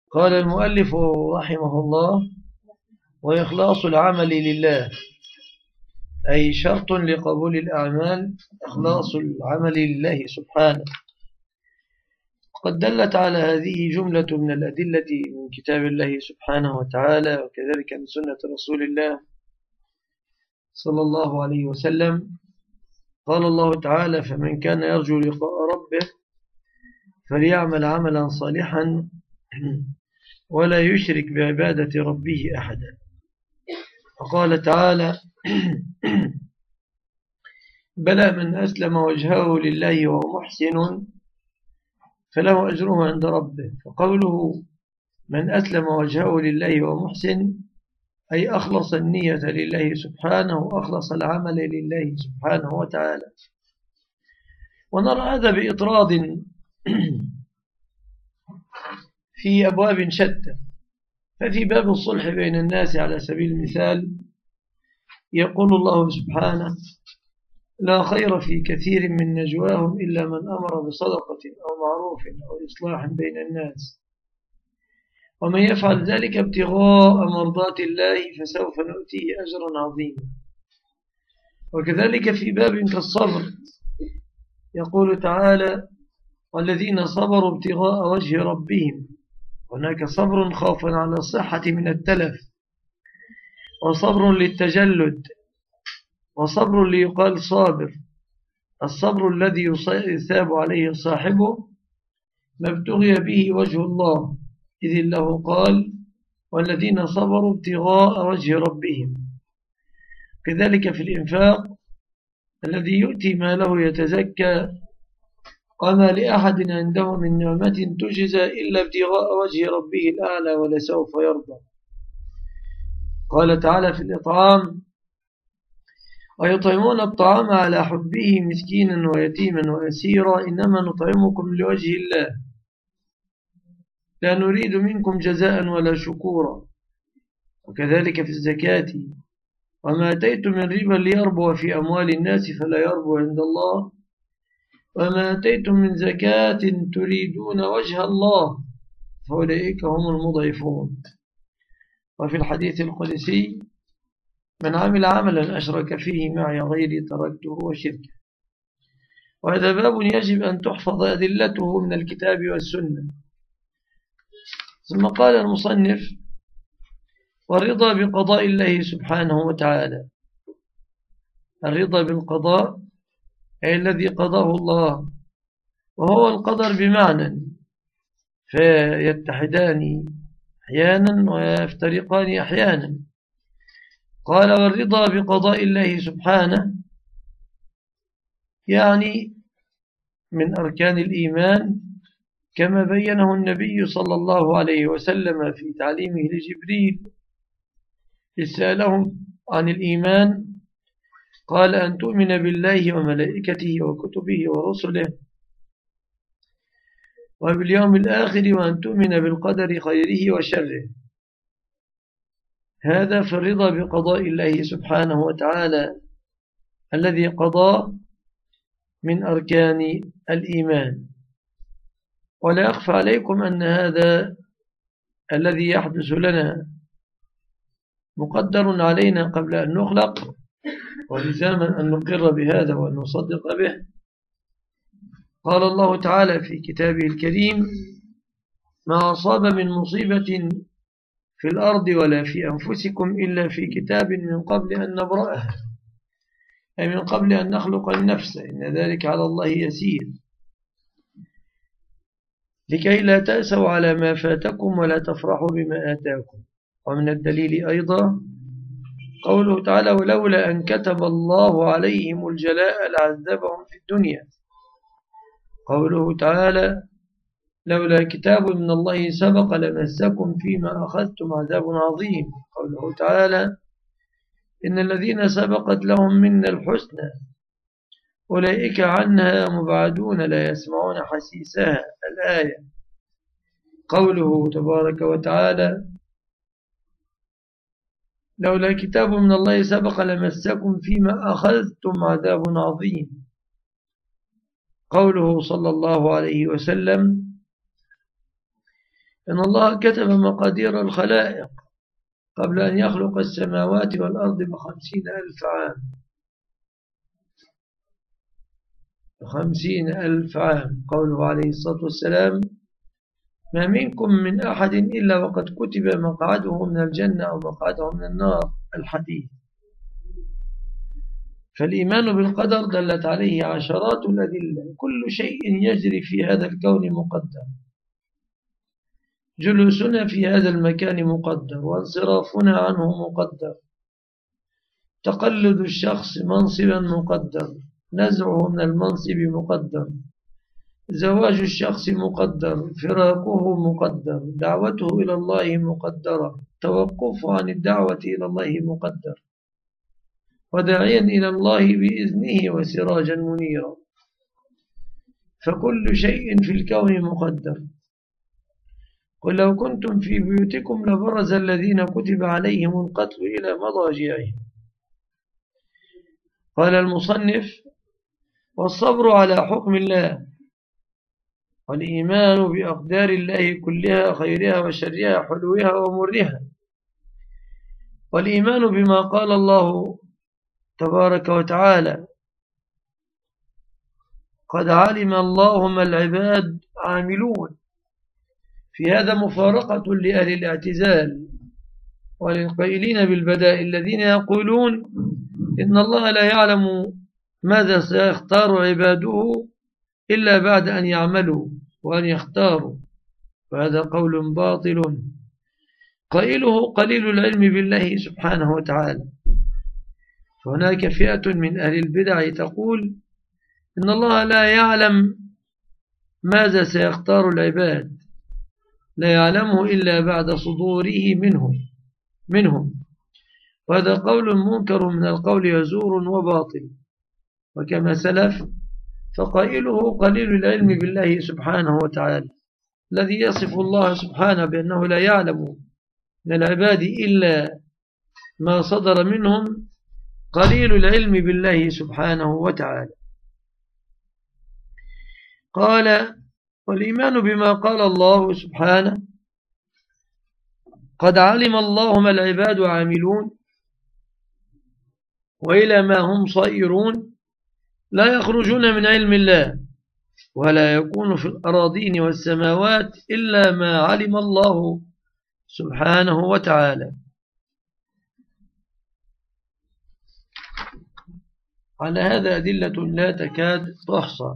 قال المؤلف رحمه الله: وإخلاص العمل لله، أي شرط لقبول الأعمال إخلاص العمل لله سبحانه. قد دلت على هذه جملة من الأدلة من كتاب الله سبحانه وتعالى، وكذلك من سنة رسول الله صلى الله عليه وسلم. قال الله تعالى: فمن كان يرجو لقاء ربه فليعمل عملا صالحا ولا يشرك بعبادة ربه أحدا. وقال تعالى: بلى من أسلم وجهه لله وهو محسن فله أجره عند ربه. فقوله من أسلم وجهه لله وهو محسن أي أخلص النية لله سبحانه وأخلص العمل لله سبحانه وتعالى. ونرى هذا بإطراد في أبواب شتى. ففي باب الصلح بين الناس على سبيل المثال يقول الله سبحانه: لا خير في كثير من نجواهم إلا من أمر بصدقة أو معروف أو إصلاح بين الناس، ومن يفعل ذلك ابتغاء مرضات الله فسوف نؤتيه أجرا عظيما. وكذلك في باب كالصبر يقول تعالى: والذين صبروا ابتغاء وجه ربهم. هناك صبر خوفا على الصحة من التلف، وصبر للتجلد، وصبر ليقال صابر. الصبر الذي يثاب عليه صاحبه ما ابتغي به وجه الله، إذ الله قال: والذين صبروا ابتغاء وجه ربهم. كذلك في الإنفاق الذي يؤتي ماله يتزكى، وما لأحد عنده من نعمة تجزى إلا ابتغاء وجه ربه الأعلى ولسوف يرضى. قال تعالى في الإطعام: ويطعمون الطعام على حبه مسكينا ويتيما وأسيرا إنما نطعمكم لوجه الله لا نريد منكم جزاء ولا شكورا. وكذلك في الزكاة: وما أتيتم من ربا ليربو في أموال الناس فلا يربو عند الله، وما أتيتم من زكاة تريدون وجه الله فأولئك هم المضعفون. وفي الحديث القدسي: من عمل عملا أشرك فيه معي غيري تركته وشركه. وهذا باب يجب أن تحفظ أدلته من الكتاب والسنة. ثم قال المصنف: والرضا بقضاء الله سبحانه وتعالى. الرضا بالقضاء أي الذي قضاه الله، وهو القدر بمعنى، فيتحدان أحيانا ويفترقان أحيانا. قال: والرضا بقضاء الله سبحانه يعني من أركان الإيمان، كما بينه النبي صلى الله عليه وسلم في تعليمه لجبريل إذ سأله عن الإيمان، قال: أن تؤمن بالله وملائكته وكتبه ورسله وباليوم الآخر وأن تؤمن بالقدر خيره وشره. هذا في الرضا بقضاء الله سبحانه وتعالى الذي قضى من أركان الإيمان. ولا أخفى عليكم أن هذا الذي يحدث لنا مقدر علينا قبل أن نخلق، ولزاما أن نقر بهذا وأن نصدق به. قال الله تعالى في كتابه الكريم: ما أصاب من مصيبة في الأرض ولا في أنفسكم إلا في كتاب من قبل أن نبرأها، أي من قبل أن نخلق النفس، إن ذلك على الله يسير، لكي لا تأسوا على ما فاتكم ولا تفرحوا بما آتاكم. ومن الدليل أيضا قوله تعالى: ولولا أن كتب الله عليهم الجلاء لعذبهم في الدنيا. قوله تعالى: لولا كتاب من الله سبق لمسكم فيما أخذتم عذاب عظيم. قوله تعالى: إن الذين سبقت لهم منا الحسنى أولئك عنها مبعدون لا يسمعون حسيسها. الآية. قوله تبارك وتعالى: لولا كتاب من الله سبق لمسكم فيما أخذتم عذاب عظيم. قوله صلى الله عليه وسلم: إن الله كتب مقادير الخلائق قبل أن يخلق السماوات والأرض ب50,000 عام. 50,000 عام. قوله عليه الصلاة والسلام: ما منكم من أحد إلا وقد كتب مقعده من الجنة أو مقعده من النار. الحديث. فالإيمان بالقدر دلت عليه عشرات الأدلة. كل شيء يجري في هذا الكون مقدر. جلوسنا في هذا المكان مقدر، وانصرافنا عنه مقدر، تقلد الشخص منصبا مقدر، نزعه من المنصب مقدر، زواج الشخص مقدر، فراقه مقدر، دعوته إلى الله مقدرة، توقفه عن الدعوة إلى الله مقدر، وداعيا إلى الله بإذنه وسراجا منيرا. فكل شيء في الكون مقدر. قل لو كنتم في بيوتكم لبرز الذين كتب عليهم القتل إلى مضاجعهم. قال المصنف: والصبر على حكم الله، والإيمان بأقدار الله كلها، خيرها وشرها، حلوها ومرها، والإيمان بما قال الله تبارك وتعالى: قد علم الله ما العباد عاملون. في هذا مفارقة لأهل الاعتزال وللقائلين بالبداء الذين يقولون إن الله لا يعلم ماذا سيختار عباده إلا بعد أن يعملوا وأن يختاروا، وهذا قول باطل قائله قليل العلم بالله سبحانه وتعالى. فهناك فئة من أهل البدع تقول إن الله لا يعلم ماذا سيختار العباد، لا يعلمه إلا بعد صدوره منهم، وهذا قول منكر من القول يزور وباطل. وكما سلف فقائله قليل العلم بالله سبحانه وتعالى، الذي يصف الله سبحانه بأنه لا يعلم من العباد إلا ما صدر منهم، قليل العلم بالله سبحانه وتعالى. قال: والإيمان بما قال الله سبحانه: قد علم الله ما العباد عاملون، وإلى ما هم صائرون، لا يخرجون من علم الله، ولا يكون في الأراضين والسماوات إلا ما علم الله سبحانه وتعالى. على هذا أدلة لا تكاد تحصى.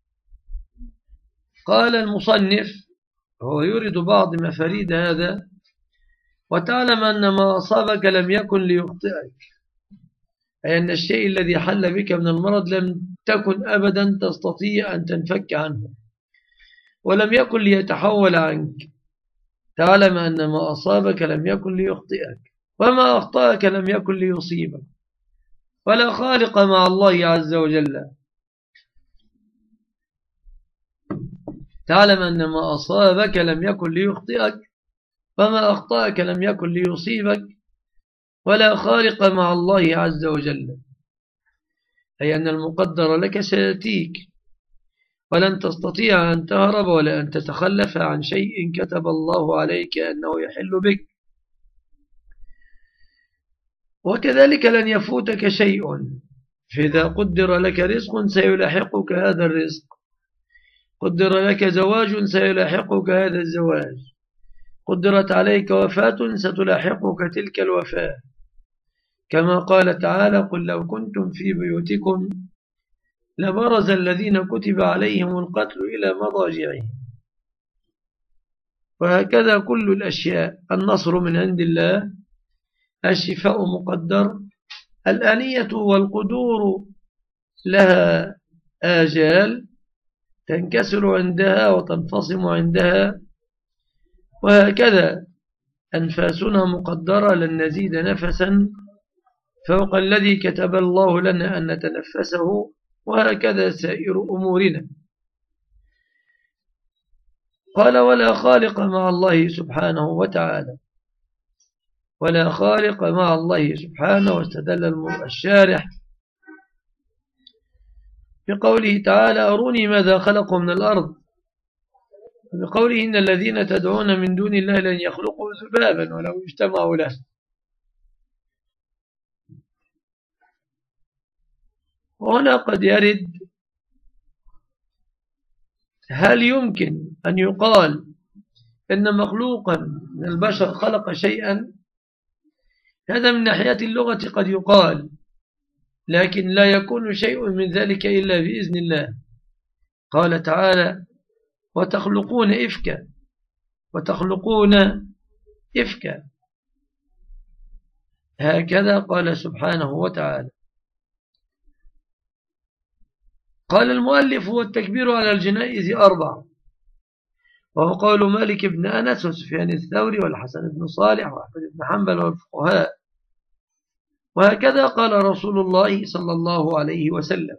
قال المصنف، هو يريد بعض مفاريد هذا: وتعلم أن ما أصابك لم يكن ليخطئك، أي أن الشيء الذي حل بك من المرض لم تكن أبدا تستطيع أن تنفك عنه، ولم يكن ليتحول عنك. تعلم أن ما أصابك لم يكن ليخطئك، وما أخطأك لم يكن ليصيبك، ولا خالق مع الله عز وجل. تعلم أن ما أصابك لم يكن ليخطئك، وما أخطأك لم يكن ليصيبك، ولا خالق مع الله عز وجل، أي أن المقدر لك سيأتيك، ولن تستطيع أن تهرب ولا أن تتخلف عن شيء كتب الله عليك أنه يحل بك. وكذلك لن يفوتك شيء، فإذا قدر لك رزق سيلاحقك هذا الرزق، قدر لك زواج سيلاحقك هذا الزواج، قدرت عليك وفاة ستلاحقك تلك الوفاة، كما قال تعالى: قل لو كنتم في بيوتكم لبرز الذين كتب عليهم القتل إلى مضاجعهم. وهكذا كل الأشياء: النصر من عند الله، الشفاء مقدر، الآنية والقدور لها آجال تنكسر عندها وتنفصم عندها، وهكذا أنفاسنا مقدرة، لن نزيد نفسا فوق الذي كتب الله لنا أن نتنفسه، وهكذا سائر أمورنا. قال: ولا خالق مع الله سبحانه وتعالى، ولا خالق مع الله سبحانه. واستدل الشارح بقوله تعالى: أروني ماذا خلقوا من الأرض، بقوله إن الذين تدعون من دون الله لن يخلقوا ذبابا ولو اجتمعوا له. وهنا قد يرد هل يمكن أن يقال إن مخلوقا من البشر خلق شيئا؟ هذا من ناحية اللغة قد يقال، لكن لا يكون شيء من ذلك إلا بإذن الله. قال تعالى وتخلقون إفكا هكذا قال سبحانه وتعالى. قال المؤلف والتكبير على الجنائز 4، وهو قول مالك بن أنس وسفيان الثوري والحسن بن صالح وأحمد بن حنبل والفقهاء، وهكذا قال رسول الله صلى الله عليه وسلم.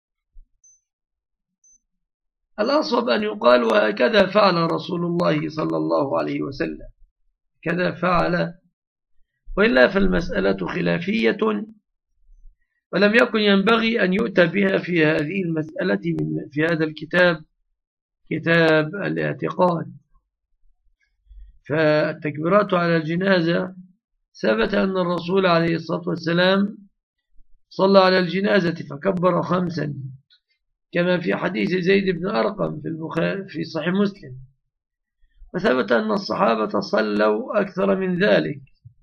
الأصوب أن يقال وهكذا فعل رسول الله صلى الله عليه وسلم، كذا فعل، وإلا فالمسألة خلافية، ولم يكن ينبغي أن يؤتى بها في هذه المسألة في هذا الكتاب، كتاب الاعتقاد. فالتكبيرات على الجنازة ثبت أن الرسول عليه الصلاة والسلام صلى على الجنازة فكبر 5، كما في حديث زيد بن أرقم في صحيح مسلم. وثبت أن الصحابة صلوا أكثر من ذلك.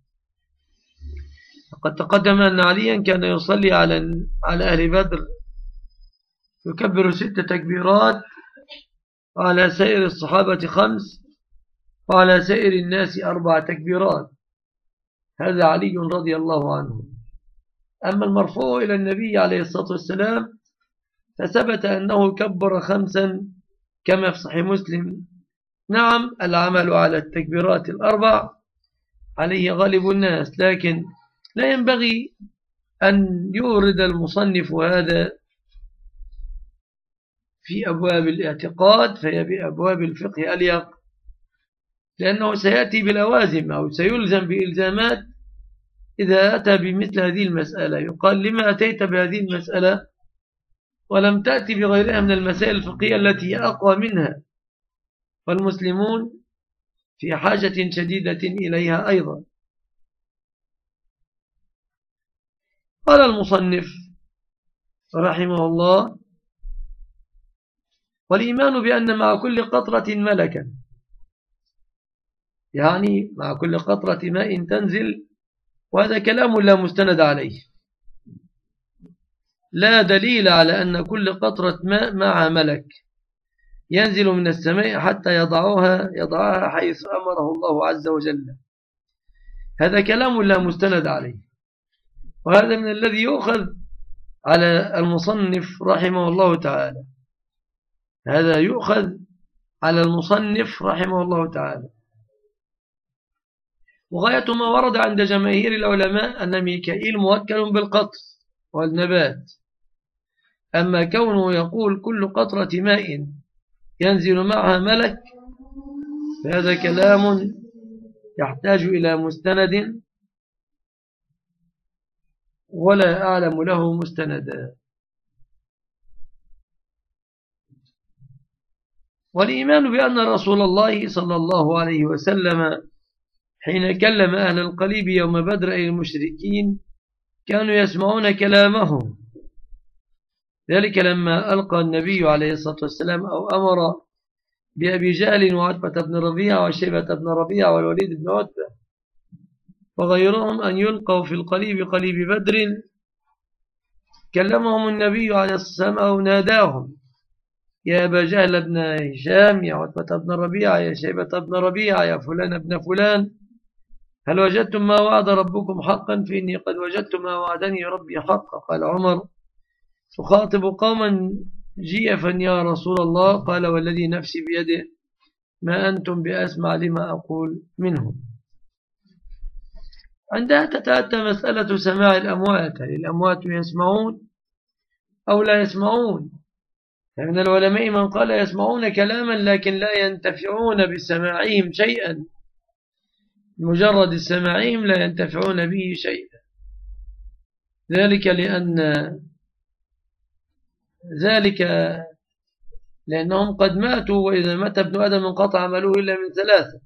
وقد تقدم أن عليا كان يصلي على أهل بدر يكبر 6 تكبيرات، وعلى سائر الصحابة 5، وعلى سائر الناس 4 تكبيرات. هذا علي رضي الله عنه. أما المرفوع إلى النبي عليه الصلاة والسلام فثبت أنه كبر 5 كما في صحيح مسلم. نعم، العمل على التكبيرات 4 عليه غالب الناس، لكن لا ينبغي أن يورد المصنف هذا في أبواب الاعتقاد، فهي بأبواب الفقه أليق، لأنه سيأتي بلوازم أو سيلزم بإلزامات إذا أتى بمثل هذه المسألة. يقال لما أتيت بهذه المسألة ولم تأتي بغيرها من المسائل الفقهية التي هي أقوى منها، والمسلمون في حاجة شديدة إليها أيضا. قال المصنف رحمه الله والإيمان بأن مع كل قطرة ملكا، يعني مع كل قطرة ماء تنزل، وهذا كلام لا مستند عليه، لا دليل على أن كل قطرة ماء مع ملك ينزل من السماء حتى يضعها حيث أمره الله عز وجل. هذا كلام لا مستند عليه، وهذا من الذي يؤخذ على المصنف رحمه الله تعالى، هذا يؤخذ على المصنف رحمه الله تعالى. وغاية ما ورد عند جماهير العلماء أن ميكائيل موكل بالقطر والنبات. أما كونه يقول كل قطرة ماء ينزل معها ملك فهذا كلام يحتاج إلى مستند، ولا أعلم له مستندا. والإيمان بأن رسول الله صلى الله عليه وسلم حين كلم أهل القليب يوم بدر أي المشركين كانوا يسمعون كلامهم، ذلك لما ألقى النبي عليه الصلاة والسلام أو أمر بأبي جهل وعتبة بن ربيعة وشيبة بن ربيعة والوليد بن عتبة وغيرهم أن يلقوا في القليب قليب بدر، كلمهم النبي عليه الصلاة والسلام أو ناداهم يا أبا جهل بن هشام، يا عتبة بن ربيعة، يا شيبة بن ربيعة، يا فلان بن فلان، هل وجدتم ما وعد ربكم حقا؟ فإني قد وجدت ما وعدني ربي حقا. قال عمر تخاطب قوما جيفا يا رسول الله، قال والذي نفسي بيده ما أنتم بأسمع لما أقول منهم. عندها تتأتى مسألة سماع الأموات، هل الأموات يسمعون أو لا يسمعون؟ فمن العلماء من قال يسمعون كلاما لكن لا ينتفعون بسماعهم شيئا، مجرد السماعهم لا ينتفعون به شيئا، لأنهم قد ماتوا، وإذا مات ابن آدم انقطع عمله إلا من ثلاثة.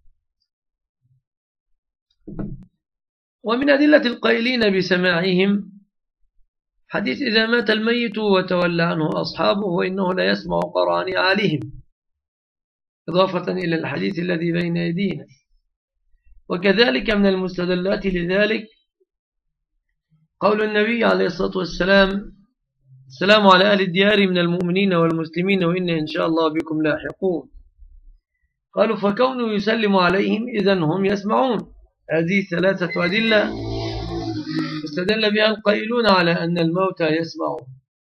ومن أدلة القائلين بسماعهم حديث إذا مات الميت وتولى عنه أصحابه وإنه لا يسمع قرآن عليهم، إضافة إلى الحديث الذي بين أيدينا. وكذلك من المستدلات لذلك قول النبي عليه الصلاة والسلام: السلام على أهل الديار من المؤمنين والمسلمين وإنا إن شاء الله بكم لاحقون. قالوا فكونه يسلم عليهم إذن هم يسمعون. هذه ثلاثة أدلة استدل بها القائلون على أن الموتى يسمعون.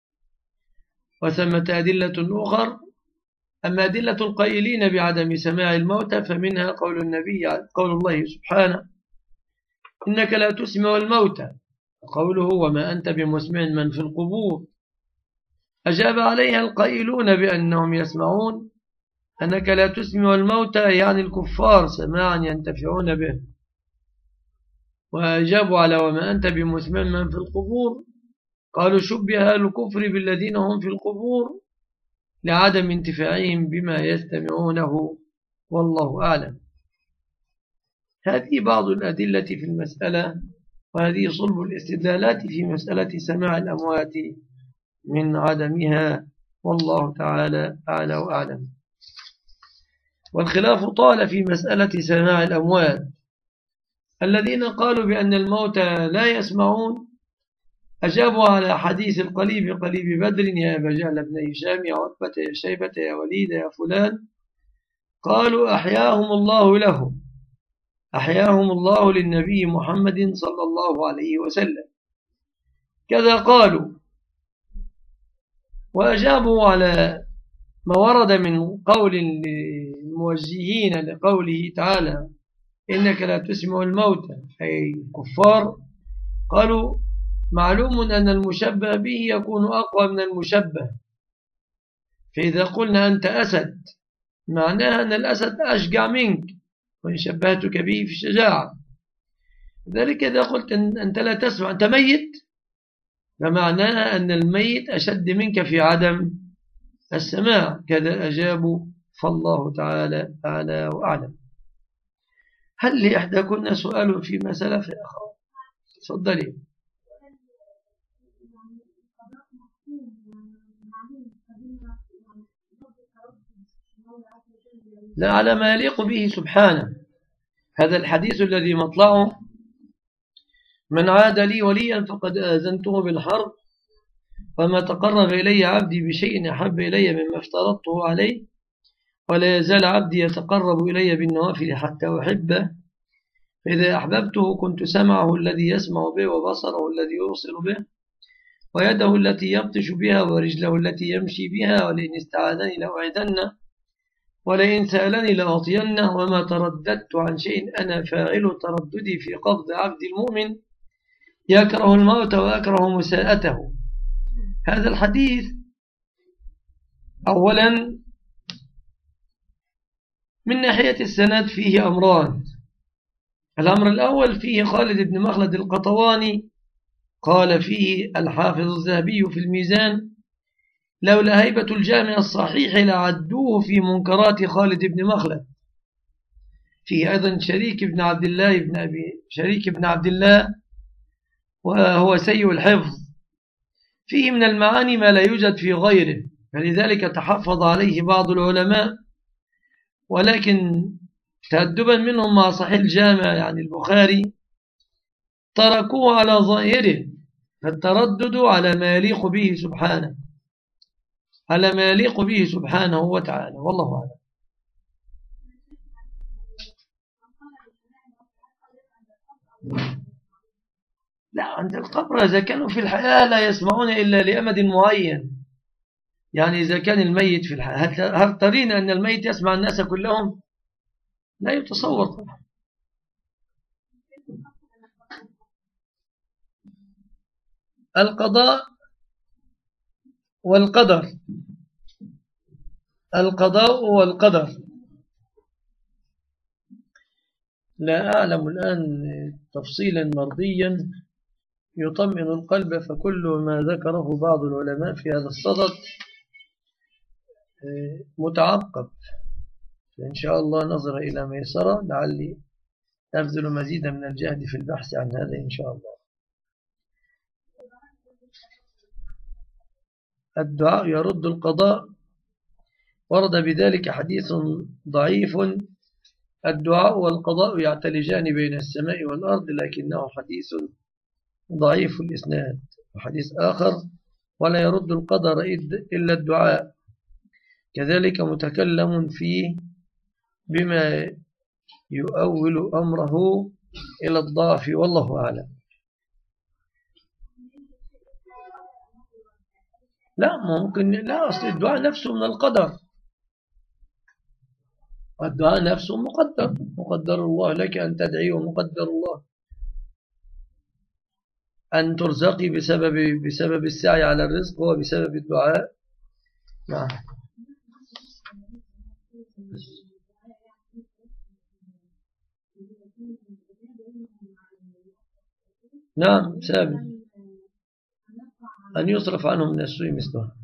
وثمة أدلة أخرى. أما أدلة القائلين بعدم سماع الموتى فمنها قول الله سبحانه: إنك لا تسمع الموتى، وقوله: وما أنت بمسمع من في القبور. أجاب عليها القائلون بأنهم يسمعون أنك لا تسمع الموتى يعني الكفار سماعا ينتفعون به. وأجابوا على وما أنت بمسمع من في القبور قالوا شبه الكفر بالذين هم في القبور لعدم انتفاعهم بما يستمعونه، والله أعلم. هذه بعض الأدلة في المسألة، وهذه صلب الاستدلالات في مسألة سماع الأموات من عدمها، والله تعالى أعلى وأعلم. والخلاف طال في مسألة سماع الأموات. الذين قالوا بأن الموتى لا يسمعون أجابوا على حديث القليب قليب بدر: يا أبا جهل بن هشام، يا عتبة، يا شيبة، يا وليد، يا فلان. قالوا أحياهم الله لهم، أحياهم الله للنبي محمد صلى الله عليه وسلم. كذا قالوا. وأجابوا على ما ورد من قول الموجهين لقوله تعالى: إنك لا تسمع الموتى، أي الكفار. قالوا: معلوم أن المشبه به يكون أقوى من المشبه، فإذا قلنا أنت أسد معناها أن الأسد أشجع منك، وإن شبهتك به في الشجاعة. ذلك إذا قلت أنت لا تسمع أنت ميت، فمعناها أن الميت أشد منك في عدم السماع. كذا أجابوا، فالله تعالى أعلى وأعلم. هل لإحداكن سؤال فيما سلف يا أخوة؟ تفضلي. لا، على ما يليق به سبحانه. هذا الحديث الذي مطلعه: من عاد لي وليا فقد آذنته بالحرب، وما تقرب إلي عبدي بشيء أحب إلي مما افترضته عليه، ولا يزال عبدي يتقرب إلي بالنوافل حتى أحبه، فإذا أحببته كنت سمعه الذي يسمع به، وبصره الذي يبصر به، ويده التي يبطش بها، ورجله التي يمشي بها، ولئن استعاذني لأعيذنه، ولئن سألني لأعطينه، وما ترددت عن شيء أنا فاعل ترددي في قبض عبد المؤمن يكره الموت ويكره مساءته. هذا الحديث أولا من ناحية السند فيه أمران. الأمر الأول فيه خالد بن مخلد القطواني قال فيه الحافظ الذهبي في الميزان: لولا هيبة الجامع الصحيح لعدوه في منكرات خالد بن مخلد. فيه أيضا شريك بن عبد الله وهو سيء الحفظ. فيه من المعاني ما لا يوجد في غيره، فلذلك تحفظ عليه بعض العلماء، ولكن تأدبا منهم مع صحيح الجامع يعني البخاري تركوه على ظاهره، فالتردد على ما يليق به سبحانه، على ما يليق به سبحانه وتعالى، والله أعلم. لا، عند القبر إذا كانوا في الحياة لا يسمعون إلا لأمد معين. يعني إذا كان الميت في الحياة، هل ترين أن الميت يسمع الناس كلهم؟ لا يتصور طبعا. القضاء والقدر، القضاء والقدر، لا أعلم الآن تفصيلا مرضيا يطمئن القلب، فكل ما ذكره بعض العلماء في هذا الصدد متعقب، فإن شاء الله نظر إلى ميسرة لعلي أبذل مزيدا من الجهد في البحث عن هذا إن شاء الله. الدعاء يرد القضاء، ورد بذلك حديث ضعيف: الدعاء والقضاء يعتلجان بين السماء والأرض، لكنه حديث ضعيف الإسناد. وحديث آخر: ولا يرد القدر إلا الدعاء، كذلك متكلم فيه بما يؤول أمره إلى الضعف، والله أعلم. لا ممكن، لا، أصل الدعاء نفسه من القدر، الدعاء نفسه مقدر الله لك أن تدعي، ومقدر الله أن ترزقي بسبب السعي على الرزق وبسبب الدعاء. نعم. نعم ثابت أن يصرف عنه من السوء مثله.